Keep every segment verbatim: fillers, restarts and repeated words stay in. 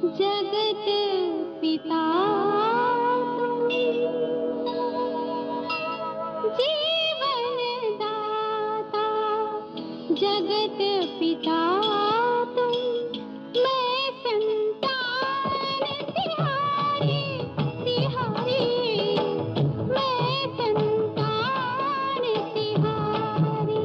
जगत पिता तुम, जीवन दाता जगत पिता तुम, मैं संतान तिहारी तिहारी, मैं संतान तिहारी।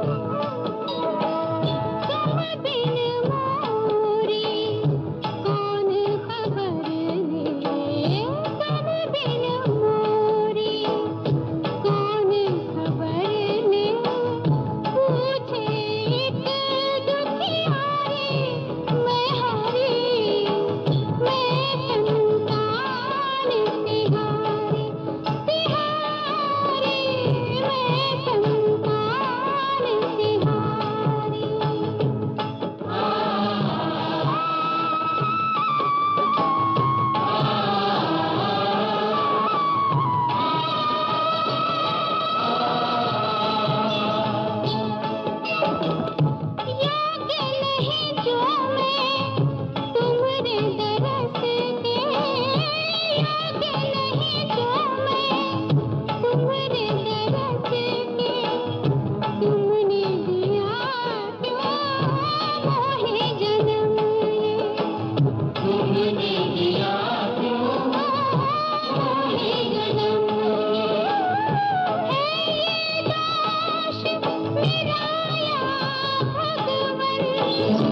तुम बिन मोरी कौन खबर ले, तुम बिन मोरी कौन खबर ले, पूछे एक दुखियारी, मैं हारी मैं संतान तिहारी तिहारी, मैं संतान तिहारी। योग्य नहीं जो मैं तुम्हारे दरस के, योग्य नहीं जो मैं तुम्हारे दरस के, तुमने दिया क्यों मोहे जन्म ये, तुमने दिया क्यों मोहे जन्म ये, है ये दोष मेरा या भगवन।